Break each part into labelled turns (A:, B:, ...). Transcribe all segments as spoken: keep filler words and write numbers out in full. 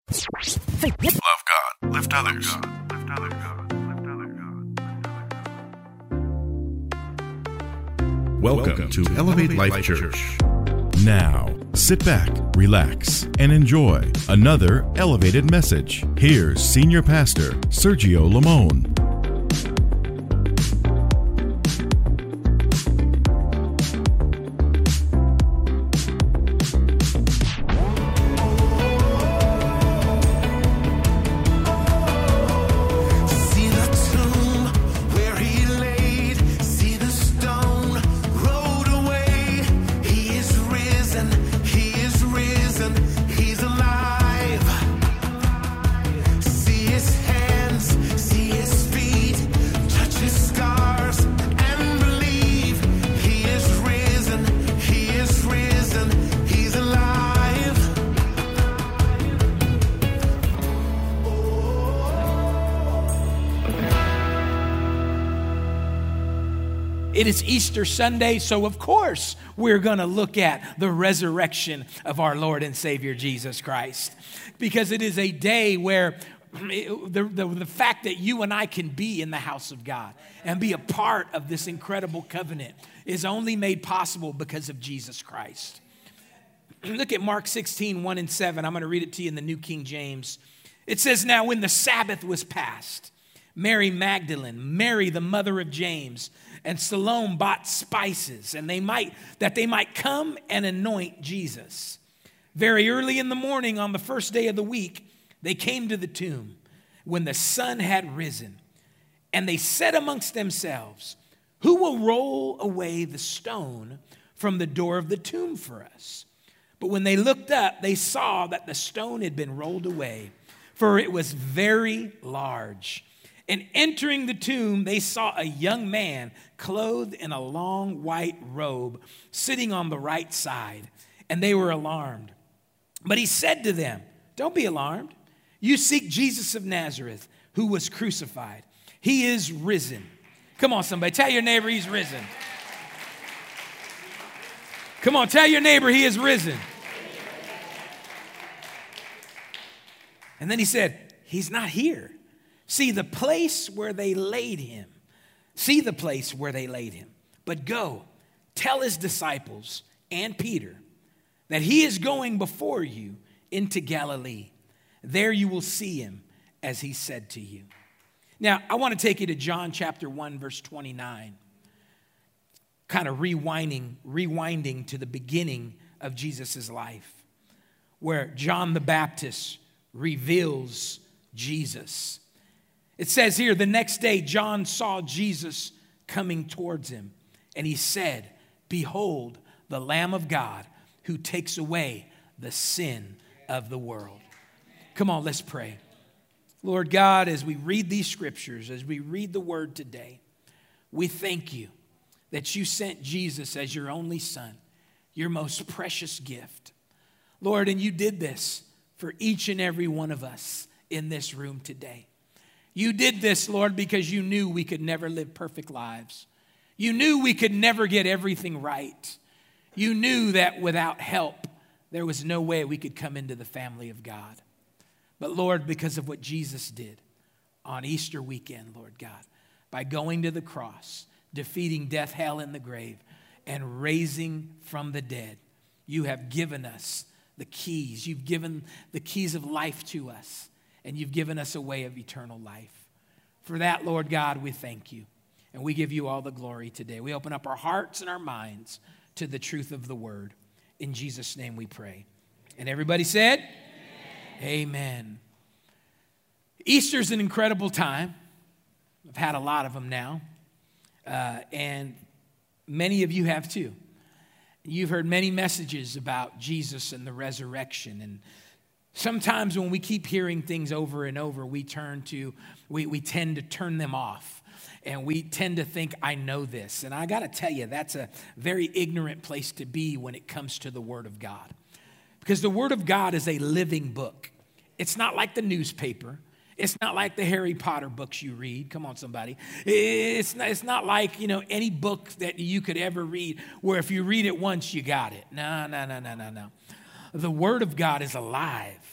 A: Love God. Lift others. Welcome to Elevate Life Church. Now, sit back, relax, and enjoy another elevated message. Here's Senior Pastor Sergio Lamone.
B: It is Easter Sunday, so of course we're going to look at the resurrection of our Lord and Savior Jesus Christ. Because it is a day where the, the, the fact that you and I can be in the house of God and be a part of this incredible covenant is only made possible because of Jesus Christ. Look at Mark sixteen, one and seven. I'm going to read it to you in the New King James. It says, "Now when the Sabbath was past, Mary Magdalene, Mary the mother of James, and Salome bought spices, and they might that they might come and anoint Jesus. Very early in the morning on the first day of the week, they came to the tomb when the sun had risen, and they said amongst themselves, 'Who will roll away the stone from the door of the tomb for us?' But when they looked up, they saw that the stone had been rolled away, for it was very large. And entering the tomb, they saw a young man clothed in a long white robe sitting on the right side, and they were alarmed. But he said to them, 'Don't be alarmed. You seek Jesus of Nazareth, who was crucified. He is risen.'" Come on, somebody. Tell your neighbor he's risen. Come on, tell your neighbor he is risen. And then he said, "He's not here. See the place where they laid him. See the place where they laid him. But go, tell his disciples and Peter that he is going before you into Galilee. There you will see him as he said to you." Now, I want to take you to John chapter one, verse twenty-nine. Kind of rewinding, rewinding to the beginning of Jesus' life, where John the Baptist reveals Jesus. It says here, "The next day, John saw Jesus coming towards him, and he said, 'Behold, the Lamb of God who takes away the sin of the world.'" Come on, let's pray. Lord God, as we read these scriptures, as we read the word today, we thank you that you sent Jesus as your only son, your most precious gift. Lord, and you did this for each and every one of us in this room today. You did this, Lord, because you knew we could never live perfect lives. You knew we could never get everything right. You knew that without help, there was no way we could come into the family of God. But Lord, because of what Jesus did on Easter weekend, Lord God, by going to the cross, defeating death, hell, and the grave, and raising from the dead, you have given us the keys. You've given the keys of life to us. And you've given us a way of eternal life. For that, Lord God, we thank you. And we give you all the glory today. We open up our hearts and our minds to the truth of the word. In Jesus' name we pray. And everybody said, Amen. Amen. Easter's an incredible time. I've had a lot of them now. Uh, and many of you have too. You've heard many messages about Jesus and the resurrection. And sometimes when we keep hearing things over and over, we turn to, we, we tend to turn them off. And we tend to think, I know this. And I got to tell you, that's a very ignorant place to be when it comes to the Word of God. Because the Word of God is a living book. It's not like the newspaper. It's not like the Harry Potter books you read. Come on, somebody. It's not, it's not like, you know, any book that you could ever read where if you read it once, you got it. No, no, no, no, no, no. The Word of God is alive.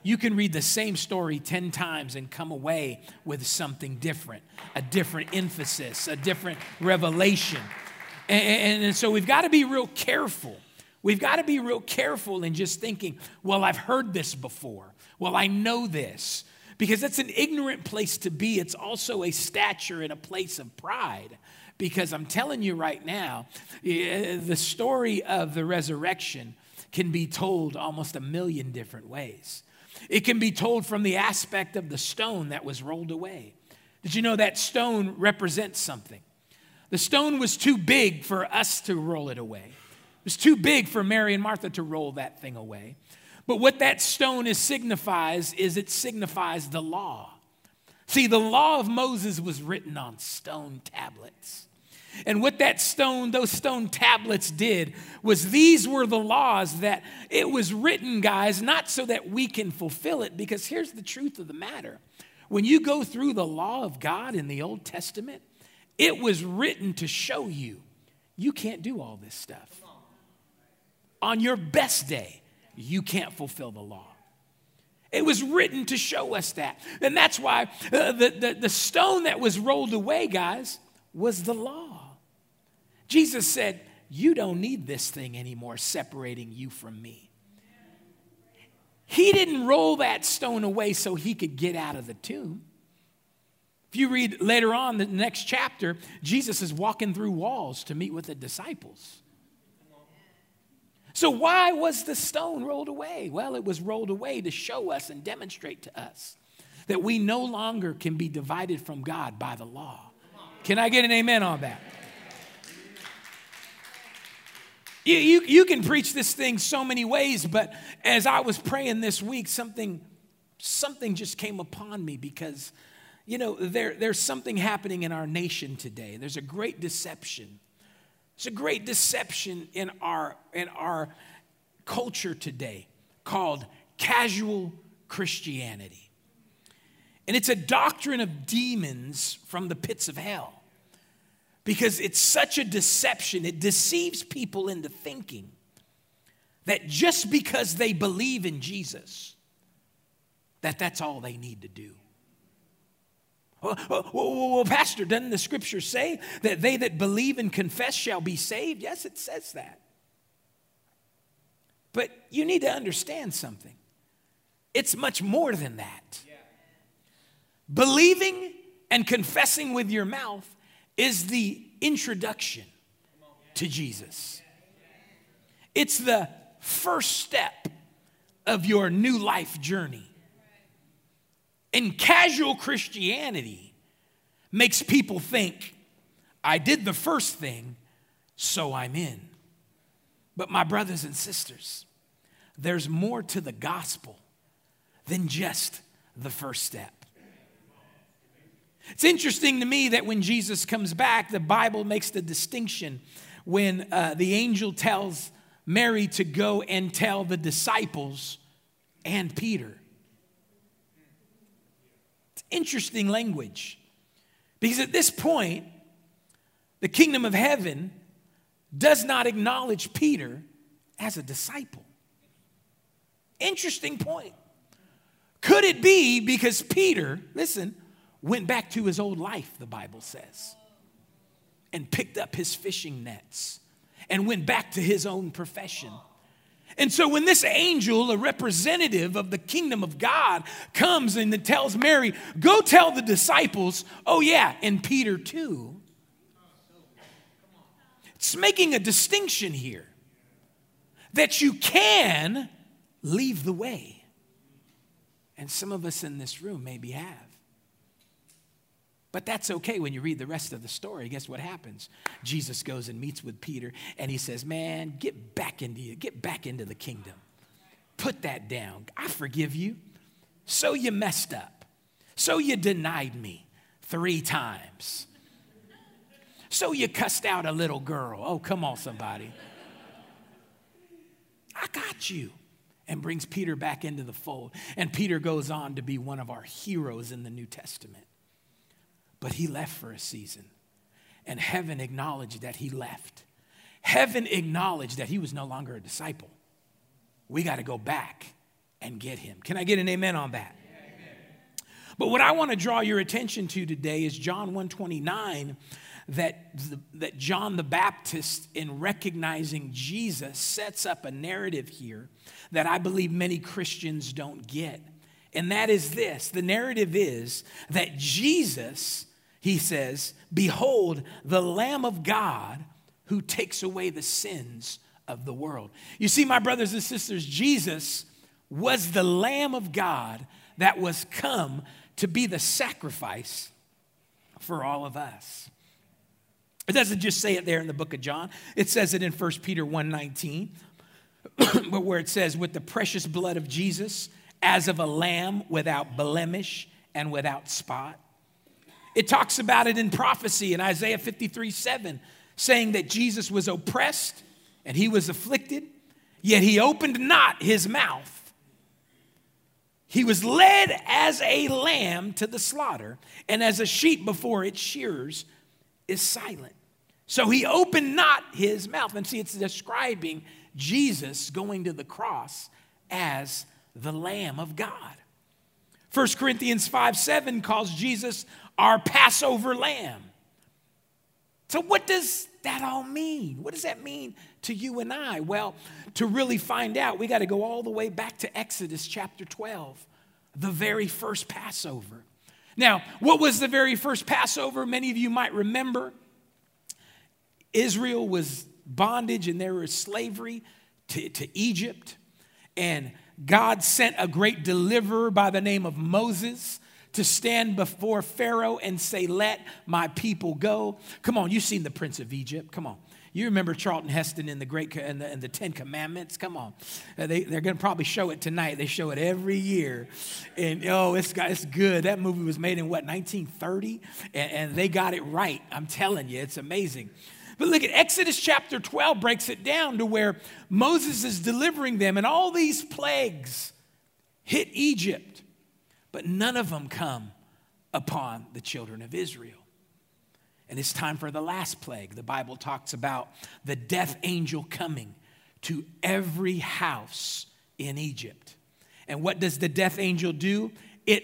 B: you can read the same story ten times and come away with something different, a different emphasis, a different revelation. And, and, and so we've got to be real careful. We've got to be real careful in just thinking, well, I've heard this before. Well, I know this. Because that's an ignorant place to be. It's also a stature and a place of pride. Because I'm telling you right now, the story of the resurrection can be told almost a million different ways. It can be told from the aspect of the stone that was rolled away. Did you know that stone represents something? The stone was too big for us to roll it away. It was too big for Mary and Martha to roll that thing away. But what that stone is signifies is it signifies the law. See, the law of Moses was written on stone tablets. And what that stone, those stone tablets did was these were the laws that it was written, guys, not so that we can fulfill it, because here's the truth of the matter. When you go through the law of God in the Old Testament, it was written to show you, you can't do all this stuff. On your best day, you can't fulfill the law. It was written to show us that. And that's why uh, the, the, the stone that was rolled away, guys, was the law. Jesus said, you don't need this thing anymore separating you from me. He didn't roll that stone away so he could get out of the tomb. If you read later on, the next chapter, Jesus is walking through walls to meet with the disciples. So why was the stone rolled away? Well, it was rolled away to show us and demonstrate to us that we no longer can be divided from God by the law. Can I get an amen on that? You, you, you can preach this thing so many ways, but as I was praying this week, something, something just came upon me because, you know, there, there's something happening in our nation today. There's a great deception. There's a great deception in our, in our culture today called casual Christianity. And it's a doctrine of demons from the pits of hell. Because it's such a deception, it deceives people into thinking that just because they believe in Jesus, that that's all they need to do. Well, well, well, Pastor, doesn't the scripture say that they that believe and confess shall be saved? Yes, it says that. But you need to understand something. It's much more than that. Yeah. Believing and confessing with your mouth is the introduction to Jesus. It's the first step of your new life journey. And casual Christianity makes people think, I did the first thing, so I'm in. But my brothers and sisters, there's more to the gospel than just the first step. It's interesting to me that when Jesus comes back, the Bible makes the distinction when uh, the angel tells Mary to go and tell the disciples and Peter. It's interesting language. Because at this point, the kingdom of heaven does not acknowledge Peter as a disciple. Interesting point. Could it be because Peter, listen, went back to his old life, the Bible says, and picked up his fishing nets and went back to his own profession? And so when this angel, a representative of the kingdom of God, comes and it tells Mary, go tell the disciples, oh yeah, and Peter too. It's making a distinction here that you can leave the way. And some of us in this room maybe have. But that's okay when you read the rest of the story. Guess what happens? Jesus goes and meets with Peter and he says, man, get back into you, get back into the kingdom. Put that down. I forgive you. So you messed up. So you denied me three times. So you cussed out a little girl. Oh, come on, somebody. I got you. And brings Peter back into the fold. And Peter goes on to be one of our heroes in the New Testament. But he left for a season. And heaven acknowledged that he left. Heaven acknowledged that he was no longer a disciple. We got to go back and get him. Can I get an amen on that? Amen. But what I want to draw your attention to today is John one twenty-nine, that, that John the Baptist, in recognizing Jesus, sets up a narrative here that I believe many Christians don't get. And that is this. The narrative is that Jesus, he says, behold, the Lamb of God who takes away the sins of the world. You see, my brothers and sisters, Jesus was the Lamb of God that was come to be the sacrifice for all of us. It doesn't just say it there in the book of John. It says it in First Peter one nineteen, but where it says, with the precious blood of Jesus, as of a lamb without blemish and without spot. It talks about it in prophecy in Isaiah fifty-three seven, saying that Jesus was oppressed and he was afflicted, yet he opened not his mouth. He was led as a lamb to the slaughter, and as a sheep before its shearers is silent. So he opened not his mouth. And see, it's describing Jesus going to the cross as the Lamb of God. First Corinthians five seven calls Jesus our Passover lamb. So what does that all mean? What does that mean to you and I? Well, to really find out, we got to go all the way back to Exodus chapter twelve, the very first Passover. Now, what was the very first Passover? Many of you might remember Israel was bondage and there was slavery to, to Egypt. And God sent a great deliverer by the name of Moses to stand before Pharaoh and say, let my people go. Come on, you've seen the Prince of Egypt. Come on. You remember Charlton Heston in the Great in the, in the Ten Commandments? Come on. Uh, they, they're going to probably show it tonight. They show it every year. And, oh, it's, it's good. That movie was made in, what, nineteen thirty? And, and they got it right. I'm telling you, it's amazing. But look at Exodus chapter twelve breaks it down to where Moses is delivering them, and all these plagues hit Egypt, but none of them come upon the children of Israel. And it's time for the last plague. The Bible talks about the death angel coming to every house in Egypt. And what does the death angel do? It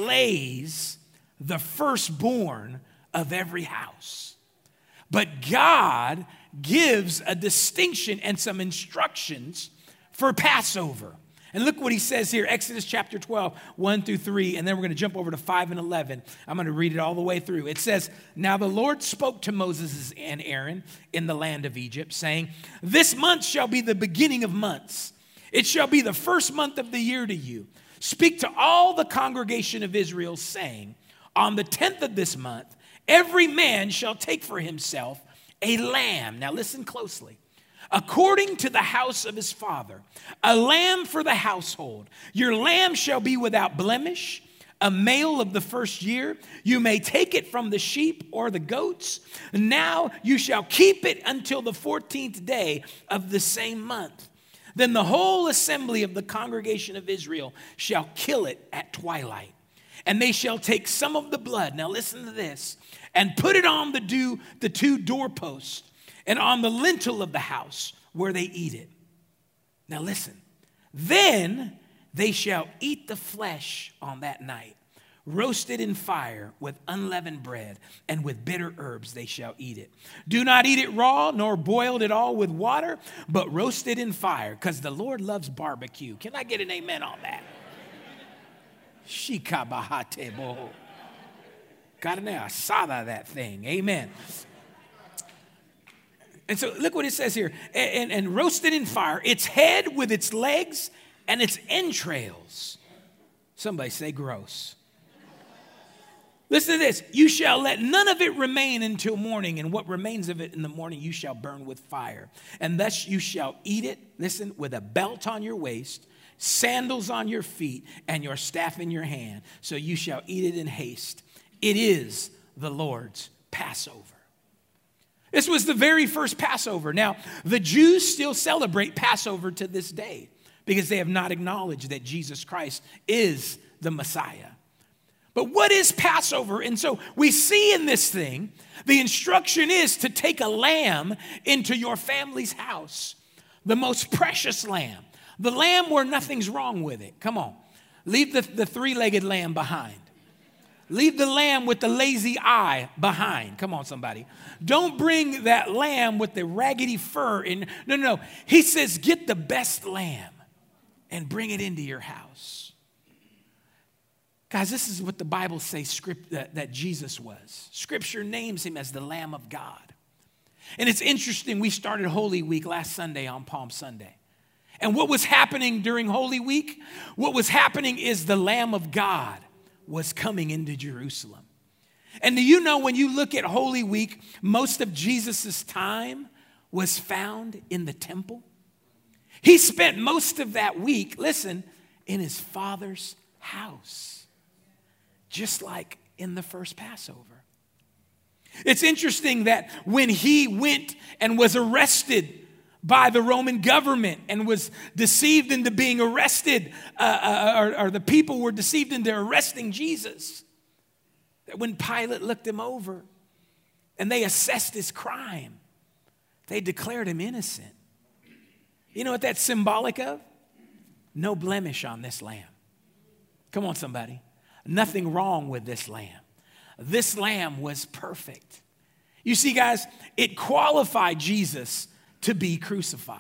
B: slays the firstborn of every house. But God gives a distinction and some instructions for Passover. And look what he says here, Exodus chapter twelve, one through three, and then we're going to jump over to five and eleven. I'm going to read it all the way through. It says, now the Lord spoke to Moses and Aaron in the land of Egypt, saying, this month shall be the beginning of months. It shall be the first month of the year to you. Speak to all the congregation of Israel, saying, on the tenth of this month, every man shall take for himself a lamb. Now listen closely. According to the house of his father, a lamb for the household. Your lamb shall be without blemish, a male of the first year. You may take it from the sheep or the goats. Now you shall keep it until the fourteenth day of the same month. Then the whole assembly of the congregation of Israel shall kill it at twilight. And they shall take some of the blood, now listen to this, and put it on the, do, the two doorposts and on the lintel of the house where they eat it. Now listen, then they shall eat the flesh on that night, roasted in fire with unleavened bread, and with bitter herbs they shall eat it. Do not eat it raw, nor boiled at all with water, but roast it in fire, because the Lord loves barbecue. Can I get an amen on that? Shikabahate. Got an asada, that thing. Amen. And so look what it says here. And, and, and roasted in fire, its head with its legs and its entrails. Somebody say gross. Listen to this. You shall let none of it remain until morning, and what remains of it in the morning you shall burn with fire. And thus you shall eat it, listen, with a belt on your waist, sandals on your feet, and your staff in your hand. So you shall eat it in haste. It is the Lord's Passover. This was the very first Passover. Now, the Jews still celebrate Passover to this day because they have not acknowledged that Jesus Christ is the Messiah. But what is Passover? And so we see in this thing, the instruction is to take a lamb into your family's house, the most precious lamb, The lamb where nothing's wrong with it. Come on. Leave the, the three-legged lamb behind. Leave the lamb with the lazy eye behind. Come on, somebody. Don't bring that lamb with the raggedy fur in. No, no, no. He says, get the best lamb and bring it into your house. Guys, this is what the Bible says script, that, that Jesus was. Scripture names him as the Lamb of God. And it's interesting, we started Holy Week last Sunday on Palm Sunday. And what was happening during Holy Week? What was happening is the Lamb of God was coming into Jerusalem. And do you know when you look at Holy Week, most of Jesus' time was found in the temple? He spent most of that week, listen, in his Father's house. Just like in the first Passover. It's interesting that when he went and was arrested by the Roman government and was deceived into being arrested, uh, uh, or, or the people were deceived into arresting Jesus, that when Pilate looked him over and they assessed his crime, they declared him innocent. You know what that's symbolic of? No blemish on this lamb. Come on, somebody. Nothing wrong with this lamb. This lamb was perfect. You see, guys, it qualified Jesus to be crucified.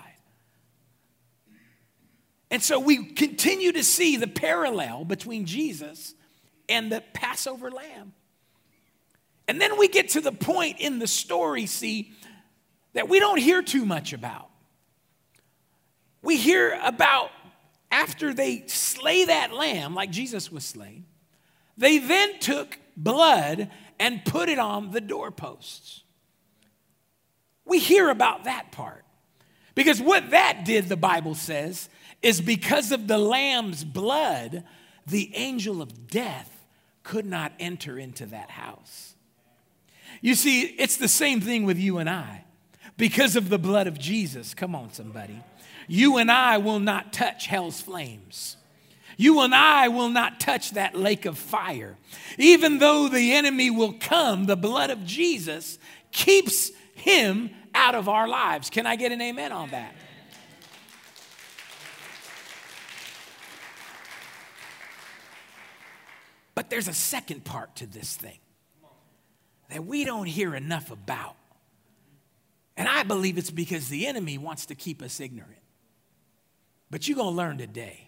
B: And so we continue to see the parallel between Jesus and the Passover lamb. And then we get to the point in the story, see, that we don't hear too much about. We hear about after they slay that lamb, like Jesus was slain, they then took blood and put it on the doorposts. We hear about that part. Because what that did, the Bible says, is because of the lamb's blood, the angel of death could not enter into that house. You see, it's the same thing with you and I. Because of the blood of Jesus, come on somebody, you and I will not touch hell's flames. You and I will not touch that lake of fire. Even though the enemy will come, the blood of Jesus keeps him out of our lives. Can I get an amen on that? But there's a second part to this thing that we don't hear enough about. And I believe it's because the enemy wants to keep us ignorant. But you're going to learn today.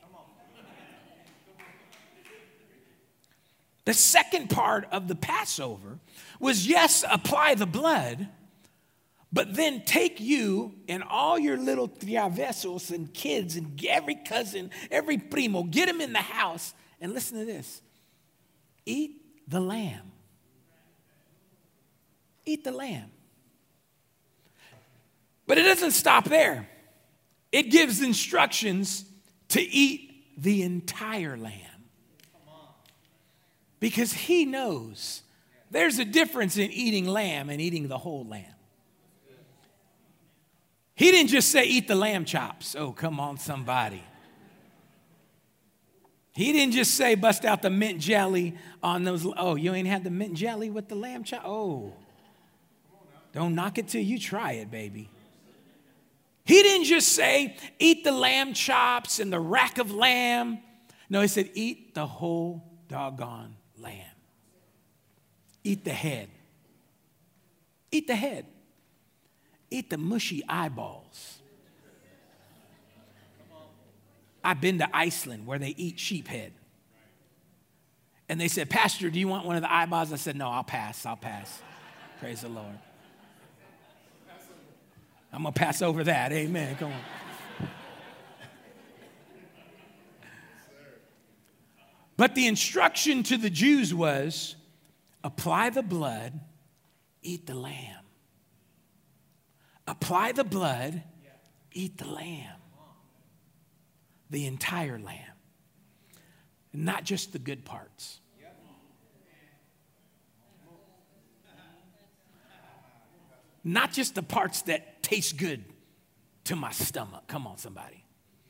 B: The second part of the Passover was, yes, apply the blood, but then take you and all your little triavesos and kids and every cousin, every primo, get them in the house and listen to this. Eat the lamb. Eat the lamb. But it doesn't stop there. It gives instructions to eat the entire lamb. Because he knows there's a difference in eating lamb and eating the whole lamb. He didn't just say eat the lamb chops. Oh, come on, somebody. He didn't just say bust out the mint jelly on those. Oh, you ain't had the mint jelly with the lamb chop? Oh, don't knock it till you try it, baby. He didn't just say eat the lamb chops and the rack of lamb. No, he said eat the whole doggone lamb. Eat the head. Eat the head. Eat the mushy eyeballs. I've been to Iceland where they eat sheep head. And they said, Pastor, do you want one of the eyeballs? I said, no, I'll pass. I'll pass. Praise the Lord. I'm going to pass over that. Amen. Come on. But the instruction to the Jews was, apply the blood, eat the lamb. Apply the blood, eat the lamb. The entire lamb. Not just the good parts. Not just the parts that taste good to my stomach. Come on, somebody.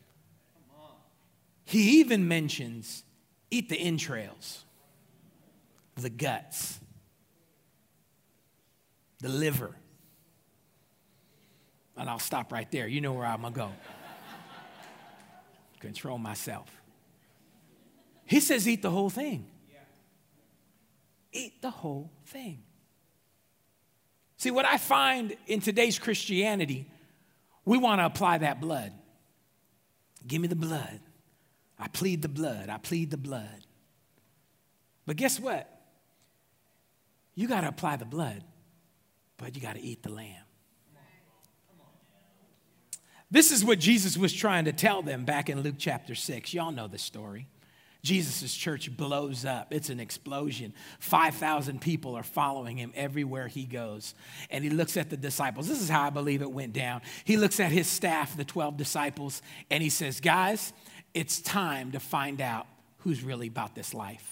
B: He even mentions eat the entrails, the guts, the liver. And I'll stop right there. You know where I'm going to go. control myself. He says, eat the whole thing. Eat the whole thing. See, what I find in today's Christianity, we want to apply that blood. Give me the blood. I plead the blood. I plead the blood. But guess what? You got to apply the blood, but you got to eat the lamb. This is what Jesus was trying to tell them back in Luke chapter six. Y'all know the story. Jesus' church blows up. It's an explosion. five thousand people are following him everywhere he goes. And he looks at the disciples. This is how I believe it went down. He looks at his staff, the twelve disciples, and he says, guys, it's time to find out who's really about this life.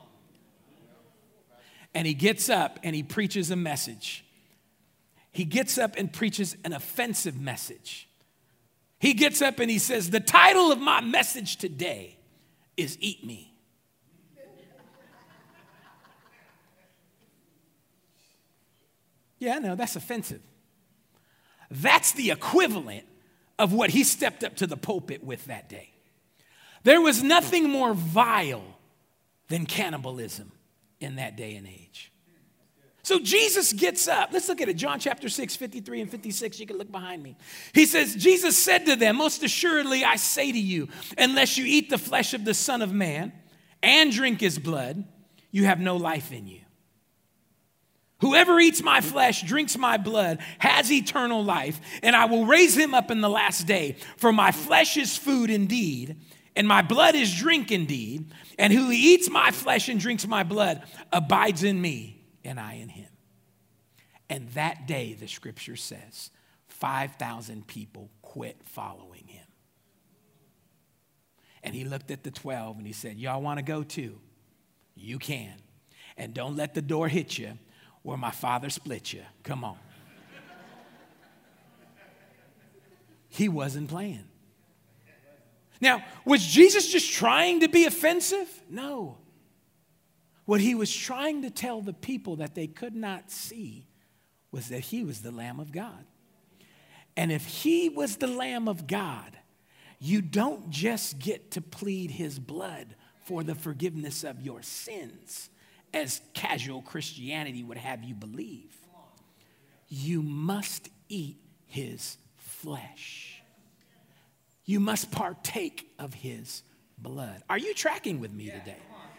B: And he gets up and he preaches a message. He gets up and preaches an offensive message. He gets up and he says, the title of my message today is Eat Me. Yeah, I know, that's offensive. That's the equivalent of what he stepped up to the pulpit with that day. There was nothing more vile than cannibalism in that day and age. So Jesus gets up. Let's look at it. John chapter six, fifty-three and fifty-six. You can look behind me. He says, Jesus said to them, most assuredly I say to you, unless you eat the flesh of the Son of Man and drink his blood, you have no life in you. Whoever eats my flesh, drinks my blood, has eternal life, and I will raise him up in the last day. For my flesh is food indeed, and my blood is drink indeed. And who eats my flesh and drinks my blood abides in me, and I in him. And that day, the scripture says, five thousand people quit following him. And he looked at the twelve and he said, y'all want to go too? You can. And don't let the door hit you or my father split you. Come on. He wasn't playing. Now, was Jesus just trying to be offensive? No. What he was trying to tell the people that they could not see was that he was the Lamb of God. And if he was the Lamb of God, you don't just get to plead his blood for the forgiveness of your sins, as casual Christianity would have you believe. You must eat his flesh. You must partake of his blood. Are you tracking with me today?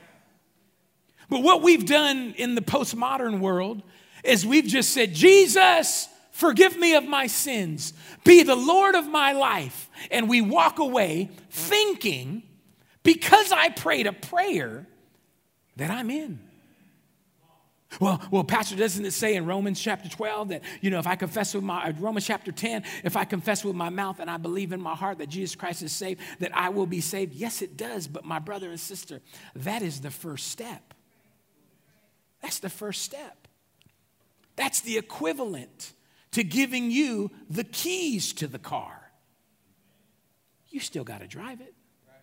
B: But what we've done in the postmodern world is we've just said, Jesus, forgive me of my sins. Be the Lord of my life. And we walk away thinking, because I prayed a prayer, that I'm in. Well, well, Pastor, doesn't it say in Romans chapter twelve that, you know, if I confess with my, Romans chapter ten, if I confess with my mouth and I believe in my heart that Jesus Christ is saved, that I will be saved? Yes, it does. But my brother and sister, that is the first step. That's the first step. That's the equivalent to giving you the keys to the car. You still got to drive it.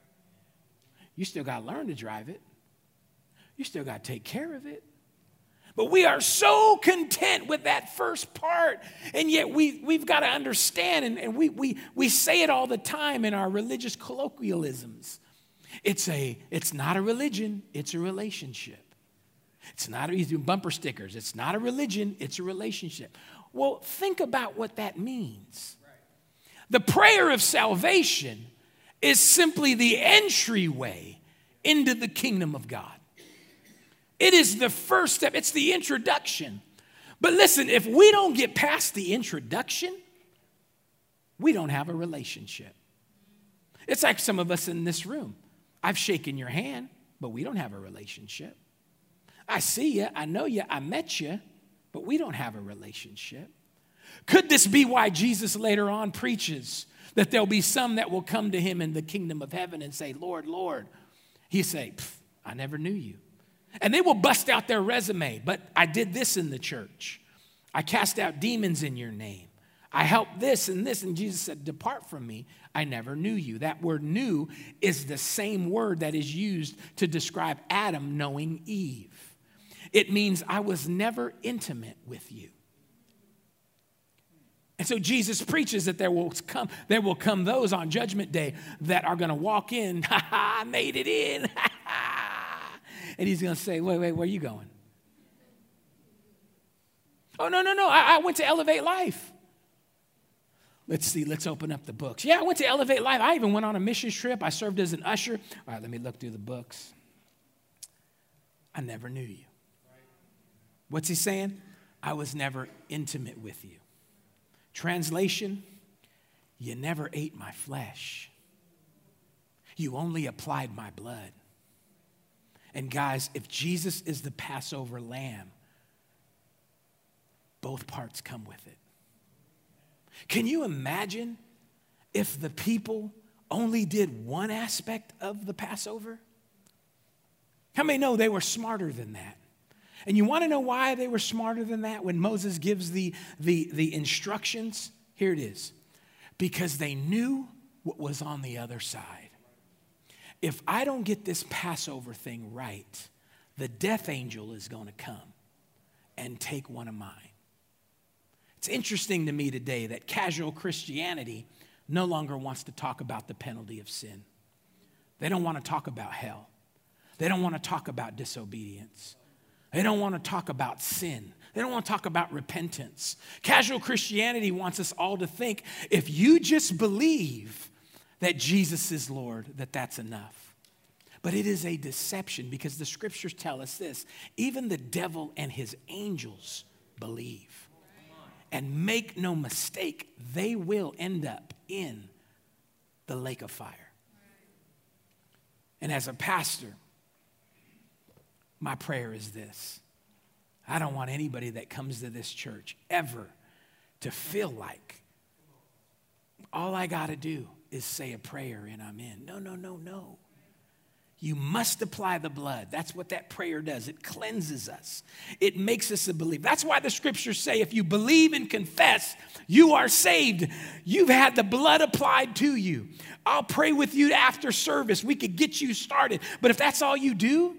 B: You still got to learn to drive it. You still got to take care of it. But we are so content with that first part, and yet we, we've got to understand, and, and we, we, we say it all the time in our religious colloquialisms. It's, a, it's not a religion, it's a relationship. It's not a, you do bumper stickers. It's not a religion, it's a relationship. Well, think about what that means. The prayer of salvation is simply the entryway into the kingdom of God. It is the first step. It's the introduction. But listen, if we don't get past the introduction, we don't have a relationship. It's like some of us in this room. I've shaken your hand, but we don't have a relationship. I see you, I know you, I met you, but we don't have a relationship. Could this be why Jesus later on preaches that there'll be some that will come to him in the kingdom of heaven and say, Lord, Lord? He say, I never knew you. And they will bust out their resume, but I did this in the church. I cast out demons in your name. I helped this and this. And Jesus said, depart from me. I never knew you. That word knew is the same word that is used to describe Adam knowing Eve. It means I was never intimate with you. And so Jesus preaches that there will come, there will come those on Judgment Day that are going to walk in, ha ha, I made it in, ha ha. And he's going to say, wait, wait, where are you going? Oh, no, no, no, I, I went to Elevate Life. Let's see, let's open up the books. Yeah, I went to Elevate Life. I even went on a missions trip. I served as an usher. All right, let me look through the books. I never knew you. What's he saying? I was never intimate with you. Translation, you never ate my flesh. You only applied my blood. And guys, if Jesus is the Passover lamb, both parts come with it. Can you imagine if the people only did one aspect of the Passover? How many know they were smarter than that? And you want to know why they were smarter than that when Moses gives the, the, the instructions? Here it is. Because they knew what was on the other side. If I don't get this Passover thing right, the death angel is going to come and take one of mine. It's interesting to me today that casual Christianity no longer wants to talk about the penalty of sin. They don't want to talk about hell. They don't want to talk about disobedience. They don't want to talk about sin. They don't want to talk about repentance. Casual Christianity wants us all to think if you just believe that Jesus is Lord, that that's enough. But it is a deception because the scriptures tell us this. Even the devil and his angels believe. And make no mistake, they will end up in the lake of fire. And as a pastor, my prayer is this. I don't want anybody that comes to this church ever to feel like all I got to do is say a prayer and I'm in. No, no, no, no. You must apply the blood. That's what that prayer does. It cleanses us. It makes us a believer. That's why the scriptures say if you believe and confess, you are saved. You've had the blood applied to you. I'll pray with you after service. We could get you started. But if that's all you do,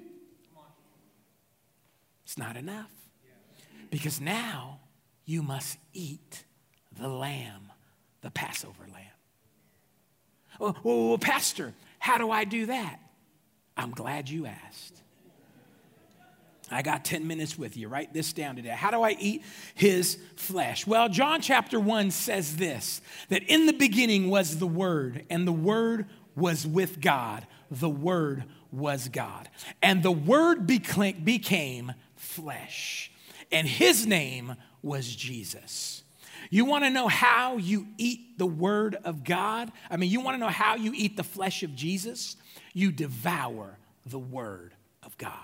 B: it's not enough. Because now you must eat the lamb, the Passover lamb. Oh, well, well, Pastor, how do I do that? I'm glad you asked. I got ten minutes with you. Write this down today. How do I eat his flesh? Well, John chapter one says this, that in the beginning was the Word, and the Word was with God. The Word was God. And the Word became flesh, and his name was Jesus. You want to know how you eat the Word of God? I mean, you want to know how you eat the flesh of Jesus? You devour the Word of God.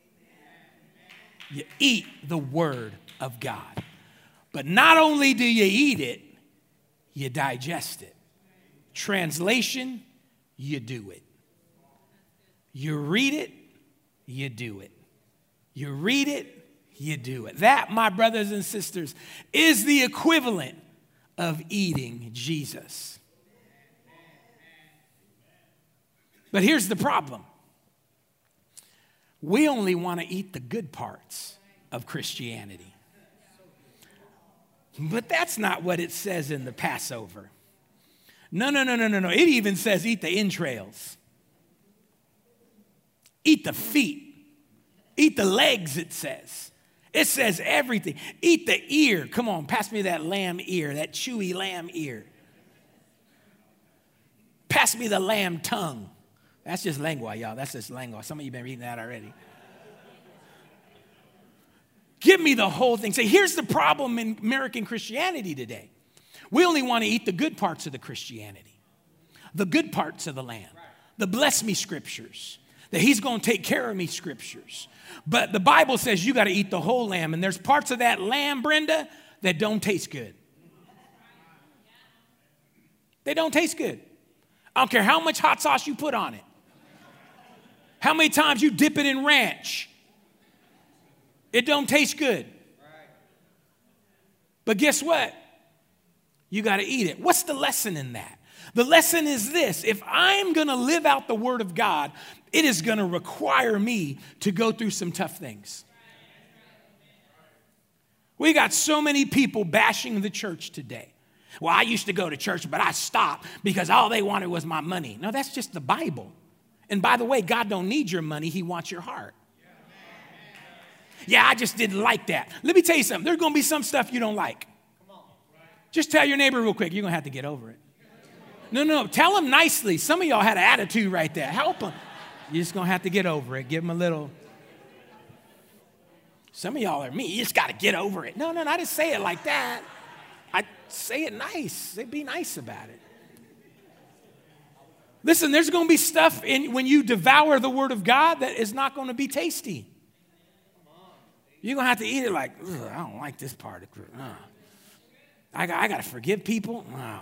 B: You eat the Word of God. But not only do you eat it, you digest it. Translation, you do it. You read it, you do it. You read it, you do it. That, my brothers and sisters, is the equivalent of eating Jesus. But here's the problem. We only want to eat the good parts of Christianity. But that's not what it says in the Passover. No, no, no, no, no, no. It even says eat the entrails. Eat the feet. Eat the legs, it says. It says everything. Eat the ear. Come on, pass me that lamb ear, that chewy lamb ear. Pass me the lamb tongue. That's just lengua, y'all. That's just lengua. Some of you have been reading that already. Give me the whole thing. Say, here's the problem in American Christianity today. We only want to eat the good parts of the Christianity, the good parts of the lamb, the bless me scriptures, that he's going to take care of me scriptures. But the Bible says you got to eat the whole lamb, and there's parts of that lamb, Brenda, that don't taste good. They don't taste good. I don't care how much hot sauce you put on it. How many times you dip it in ranch. It don't taste good. But guess what? You got to eat it. What's the lesson in that? The lesson is this. If I'm going to live out the Word of God, it is going to require me to go through some tough things. We got so many people bashing the church today. Well, I used to go to church, but I stopped because all they wanted was my money. No, that's just the Bible. And by the way, God don't need your money. He wants your heart. Yeah, I just didn't like that. Let me tell you something. There's going to be some stuff you don't like. Just tell your neighbor real quick. You're going to have to get over it. No, no, tell them nicely. Some of y'all had an attitude right there. Help them. You're just going to have to get over it. Give them a little. Some of y'all are me. You just got to get over it. No, no, no, I didn't say it like that. I say it nice. Say, be nice about it. Listen, there's going to be stuff in when you devour the Word of God that is not going to be tasty. You're going to have to eat it like, I don't like this part of it. Uh, I got, I got to forgive people. Oh,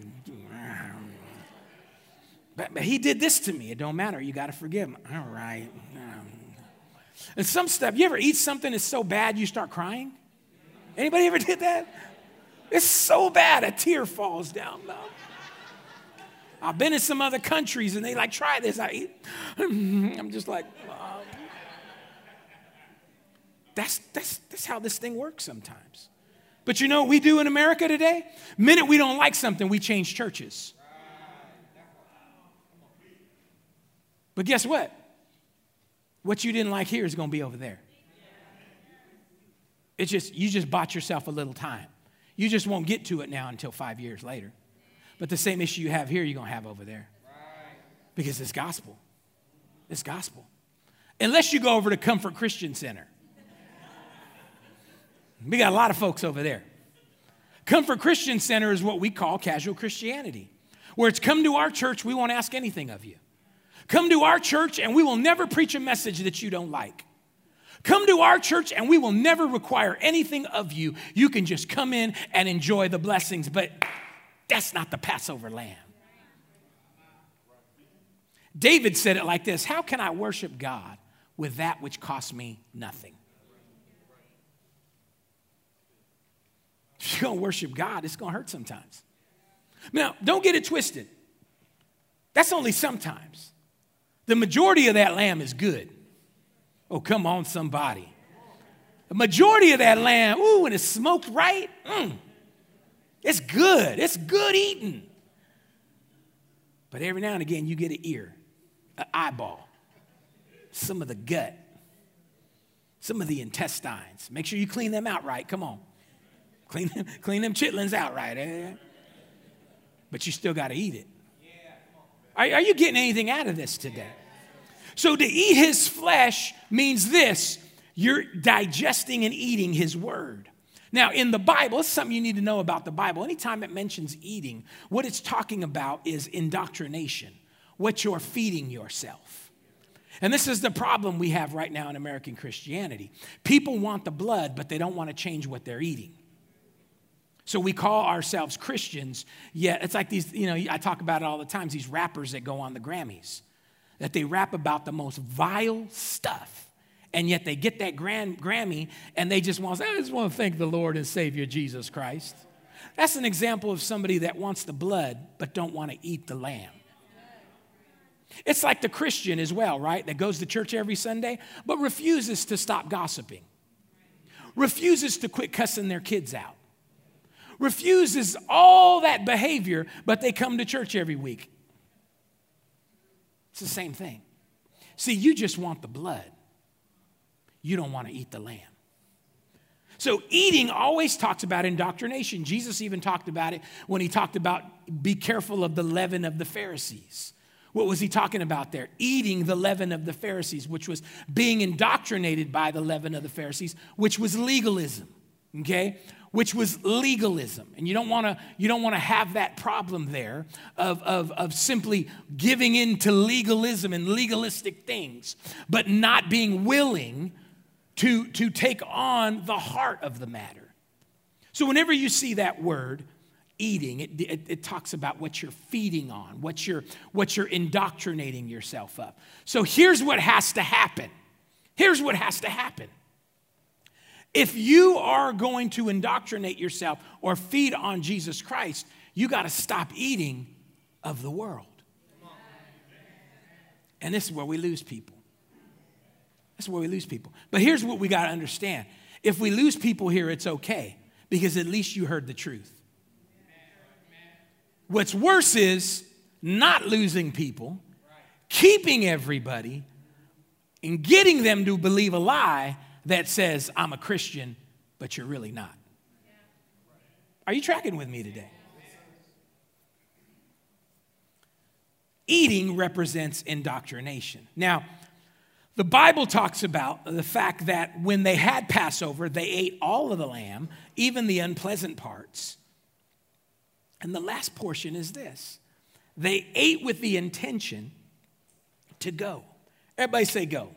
B: but, but he did this to me. It don't matter. You got to forgive him. All right. Um, and some stuff, you ever eat something that's so bad you start crying? Anybody ever did that? It's so bad a tear falls down. No. I've been in some other countries and they like, try this. I eat. I'm just like, um, that's, that's, that's how this thing works sometimes. But you know what we do in America today? The minute we don't like something, we change churches. But guess what? What you didn't like here is going to be over there. It's just, you just bought yourself a little time. You just won't get to it now until five years later. But the same issue you have here, you're going to have over there. Because it's gospel. It's gospel. Unless you go over to Comfort Christian Center. We got a lot of folks over there. Comfort Christian Center is what we call casual Christianity. Where it's come to our church, we won't ask anything of you. Come to our church and we will never preach a message that you don't like. Come to our church and we will never require anything of you. You can just come in and enjoy the blessings, but that's not the Passover lamb. David said it like this: how can I worship God with that which costs me nothing? If you're going to worship God, it's going to hurt sometimes. Now, don't get it twisted. That's only sometimes. The majority of that lamb is good. Oh, come on, somebody. The majority of that lamb, ooh, when it's smoked right, mm, it's good. It's good eating. But every now and again, you get an ear, an eyeball, some of the gut, some of the intestines. Make sure you clean them out right. Come on. Clean them, clean them chitlins out right. Eh? But you still got to eat it. Are, are you getting anything out of this today? So to eat his flesh means this: you're digesting and eating his word. Now, in the Bible, it's something you need to know about the Bible. Anytime it mentions eating, what it's talking about is indoctrination, what you're feeding yourself. And this is the problem we have right now in American Christianity. People want the blood, but they don't want to change what they're eating. So we call ourselves Christians, yet it's like these, you know, I talk about it all the time, these rappers that go on the Grammys, that they rap about the most vile stuff, and yet they get that grand Grammy, and they just want to say, I just want to thank the Lord and Savior Jesus Christ. That's an example of somebody that wants the blood, but don't want to eat the lamb. It's like the Christian as well, right, that goes to church every Sunday, but refuses to stop gossiping, refuses to quit cussing their kids out, refuses all that behavior, but they come to church every week. It's the same thing. See, you just want the blood. You don't want to eat the lamb. So eating always talks about indoctrination. Jesus even talked about it when he talked about be careful of the leaven of the Pharisees. What was he talking about there? Eating the leaven of the Pharisees, which was being indoctrinated by the leaven of the Pharisees, which was legalism, okay? Which was legalism. And you don't want to you don't want to have that problem there of, of, of simply giving in to legalism and legalistic things, but not being willing to, to take on the heart of the matter. So whenever you see that word, eating, it, it, it talks about what you're feeding on, what you're, what you're indoctrinating yourself up. So here's what has to happen. Here's what has to happen. If you are going to indoctrinate yourself or feed on Jesus Christ, you got to stop eating of the world. And this is where we lose people. This is where we lose people. But here's what we got to understand. If we lose people here, it's okay, because at least you heard the truth. What's worse is not losing people, keeping everybody, and getting them to believe a lie that says, I'm a Christian, but you're really not. Are you tracking with me today? Eating represents indoctrination. Now, the Bible talks about the fact that when they had Passover, they ate all of the lamb, even the unpleasant parts. And the last portion is this. They ate with the intention to go. Everybody say go.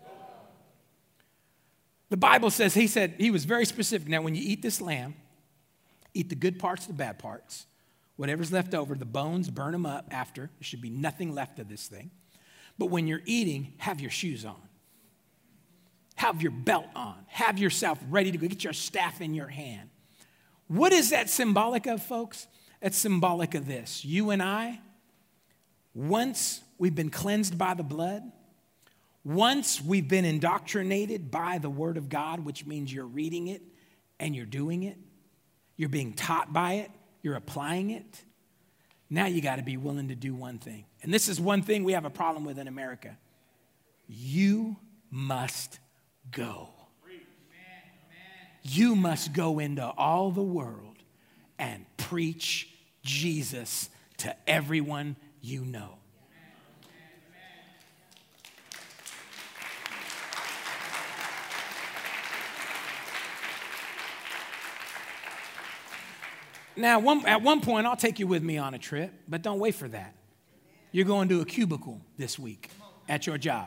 B: The Bible says, he said, he was very specific. Now, when you eat this lamb, eat the good parts, the bad parts. Whatever's left over, the bones, burn them up after. There should be nothing left of this thing. But when you're eating, have your shoes on. Have your belt on. Have yourself ready to go. Get your staff in your hand. What is that symbolic of, folks? It's symbolic of this. You and I, once we've been cleansed by the blood, once we've been indoctrinated by the Word of God, which means you're reading it and you're doing it, you're being taught by it, you're applying it. Now you got to be willing to do one thing. And this is one thing we have a problem with in America. You must go. You must go into all the world and preach Jesus to everyone you know. Now, one, at one point, I'll take you with me on a trip, but don't wait for that. You're going to a cubicle this week at your job.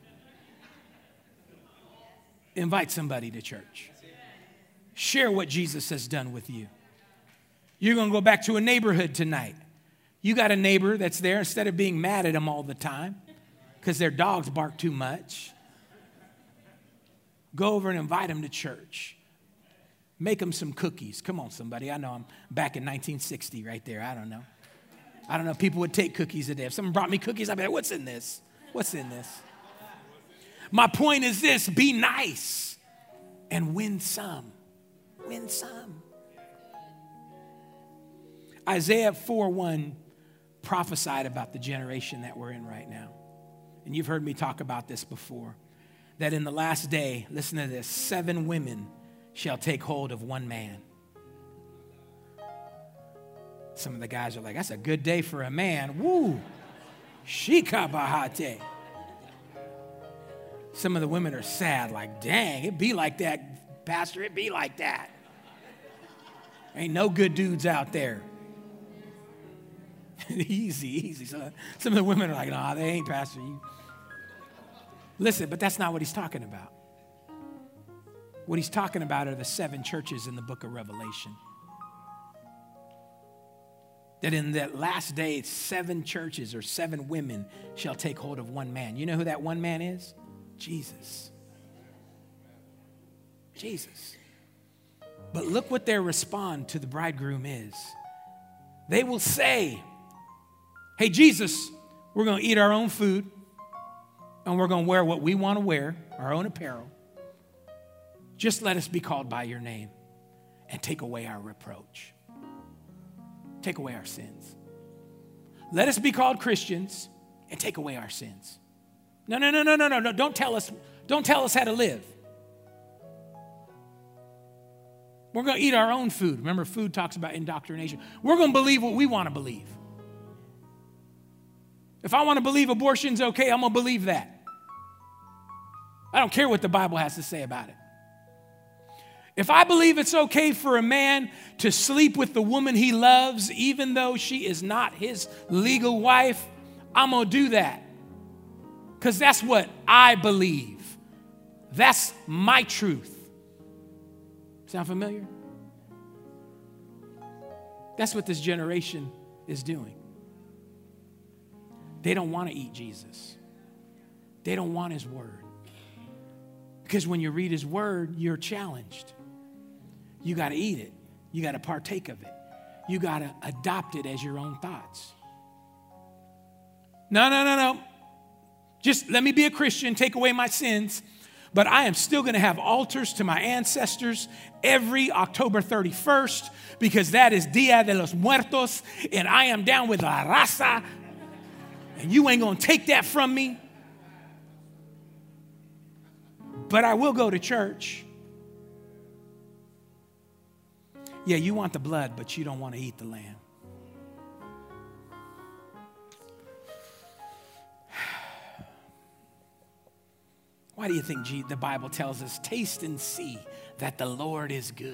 B: Invite somebody to church. Share what Jesus has done with you. You're going to go back to a neighborhood tonight. You got a neighbor that's there, instead of being mad at them all the time because their dogs bark too much, go over and invite them to church. Make them some cookies. Come on, somebody. I know I'm back in nineteen sixty right there. I don't know. I don't know if people would take cookies today. If someone brought me cookies, I'd be like, what's in this? What's in this? My point is this: be nice and win some. Win some. Isaiah four one prophesied about the generation that we're in right now. And you've heard me talk about this before. That in the last day, listen to this, seven women shall take hold of one man. Some of the guys are like, that's a good day for a man. Woo! Shikabahate. Some of the women are sad, like, dang, it be like that, Pastor, it be like that. Ain't no good dudes out there. easy, easy. So some of the women are like, nah, they ain't, Pastor. You. Listen, but that's not what he's talking about. What he's talking about are the seven churches in the book of Revelation. That in that last day, seven churches or seven women shall take hold of one man. You know who that one man is? Jesus. Jesus. But look what their response to the bridegroom is. They will say, hey, Jesus, we're going to eat our own food and we're going to wear what we want to wear, our own apparel. Just let us be called by your name and take away our reproach. Take away our sins. Let us be called Christians and take away our sins. No, no, no, no, no, no, no. Don't tell us, don't tell us how to live. We're going to eat our own food. Remember, food talks about indoctrination. We're going to believe what we want to believe. If I want to believe abortion's okay, I'm going to believe that. I don't care what the Bible has to say about it. If I believe it's okay for a man to sleep with the woman he loves, even though she is not his legal wife, I'm going to do that. Because that's what I believe. That's my truth. Sound familiar? That's what this generation is doing. They don't want to eat Jesus. They don't want his word. Because when you read his word, you're challenged. You got to eat it. You got to partake of it. You got to adopt it as your own thoughts. No, no, no, no. Just let me be a Christian, take away my sins. But I am still going to have altars to my ancestors every October thirty-first because that is Dia de los Muertos, and I am down with La Raza, and you ain't going to take that from me. But I will go to church. Yeah, you want the blood, but you don't want to eat the lamb. Why do you think the Bible tells us, taste and see that the Lord is good?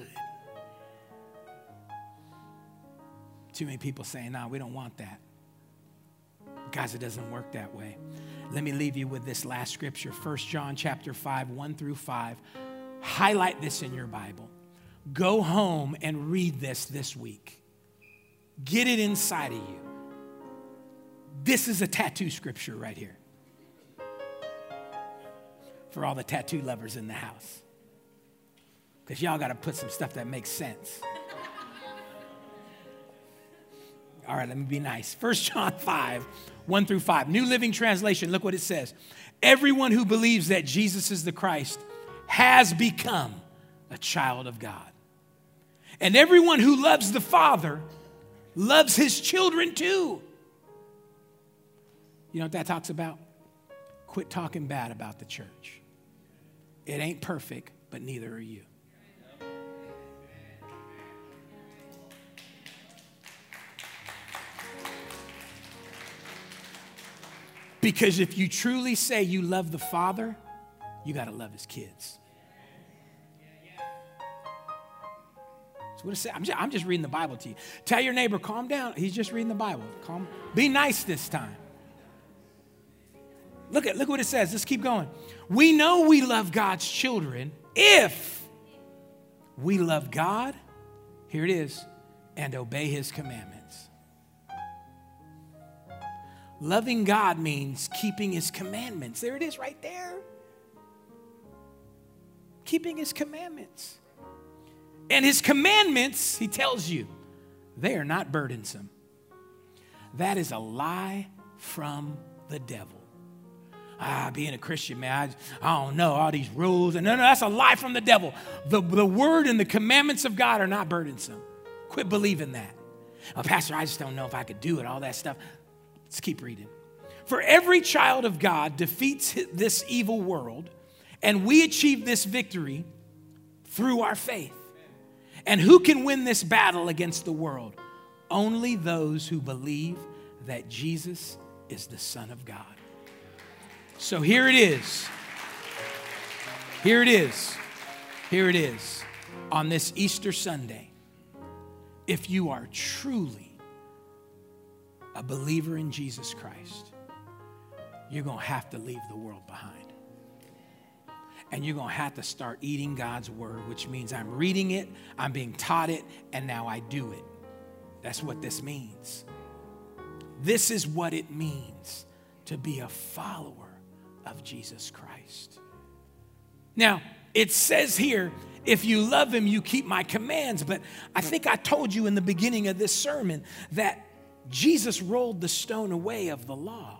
B: Too many people saying, no, we don't want that. Guys, it doesn't work that way. Let me leave you with this last scripture, First John chapter five, one through five. Highlight this in your Bible. Go home and read this this week. Get it inside of you. This is a tattoo scripture right here. For all the tattoo lovers in the house. Because y'all got to put some stuff that makes sense. All right, let me be nice. First John five, one through five. New Living Translation, look what it says. Everyone who believes that Jesus is the Christ has become a child of God. And everyone who loves the Father loves his children too. You know what that talks about? Quit talking bad about the church. It ain't perfect, but neither are you. Because if you truly say you love the Father, you got to love his kids. That's what it says. I'm just, I'm just reading the Bible to you. Tell your neighbor, calm down. He's just reading the Bible. Calm. Be nice this time. Look at look what it says. Let's keep going. We know we love God's children if we love God, here it is, and obey his commandments. Loving God means keeping his commandments. There it is right there. Keeping his commandments. And his commandments, he tells you, they are not burdensome. That is a lie from the devil. Ah, being a Christian, man, I, I don't know, all these rules. And no, no, that's a lie from the devil. The, the word and the commandments of God are not burdensome. Quit believing that. Oh, Pastor, I just don't know if I could do it, all that stuff. Let's keep reading. For every child of God defeats this evil world, and we achieve this victory through our faith. And who can win this battle against the world? Only those who believe that Jesus is the Son of God. So here it is. Here it is. Here it is. On this Easter Sunday, if you are truly a believer in Jesus Christ, you're going to have to leave the world behind. And you're going to have to start eating God's word, which means I'm reading it, I'm being taught it, and now I do it. That's what this means. This is what it means to be a follower of Jesus Christ. Now, it says here, if you love him, you keep my commands. But I think I told you in the beginning of this sermon that Jesus rolled the stone away of the law.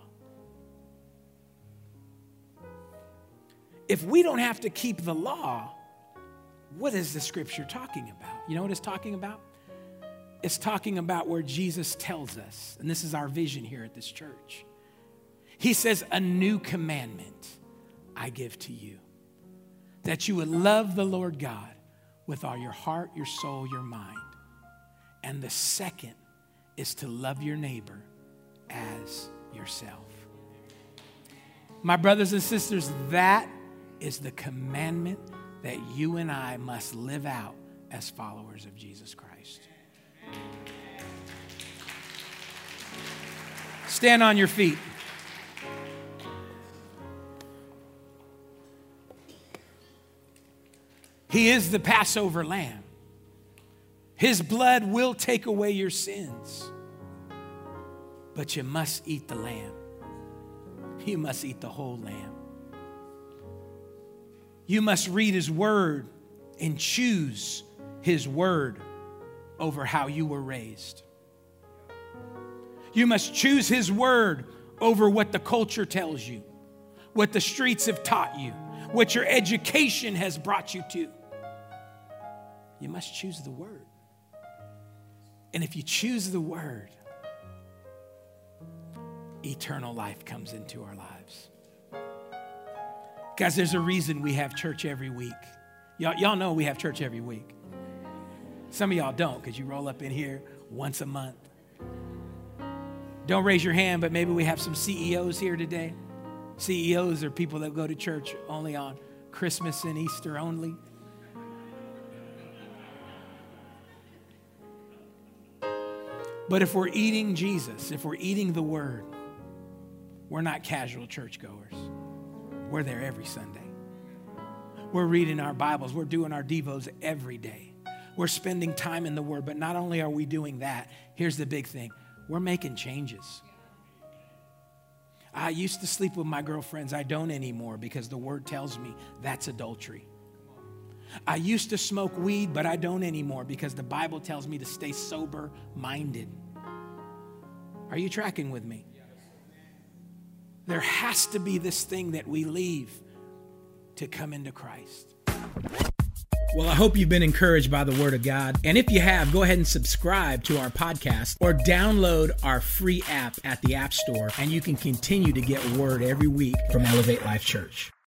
B: If we don't have to keep the law, what is the scripture talking about? You know what it's talking about? It's talking about where Jesus tells us, and this is our vision here at this church. He says, a new commandment I give to you, that you would love the Lord God with all your heart, your soul, your mind. And the second is to love your neighbor as yourself. My brothers and sisters, that is the commandment that you and I must live out as followers of Jesus Christ. Stand on your feet. He is the Passover lamb. His blood will take away your sins. But you must eat the lamb. You must eat the whole lamb. You must read his word and choose his word over how you were raised. You must choose his word over what the culture tells you, what the streets have taught you, what your education has brought you to. You must choose the word. And if you choose the word, eternal life comes into our lives. Guys, there's a reason we have church every week. Y'all, y'all know we have church every week. Some of y'all don't because you roll up in here once a month. Don't raise your hand, but maybe we have some C E Os here today. C E Os are people that go to church only on Christmas and Easter only. But if we're eating Jesus, if we're eating the word, we're not casual churchgoers. We're there every Sunday. We're reading our Bibles. We're doing our devos every day. We're spending time in the word. But not only are we doing that, here's the big thing. We're making changes. I used to sleep with my girlfriends. I don't anymore because the word tells me that's adultery. I used to smoke weed, but I don't anymore because the Bible tells me to stay sober-minded. Are you tracking with me? There has to be this thing that we leave to come into Christ. Well, I hope you've been encouraged by the Word of God. And if you have, go ahead and subscribe to our podcast or download our free app at the App Store, and you can continue to get Word every week from Elevate Life Church.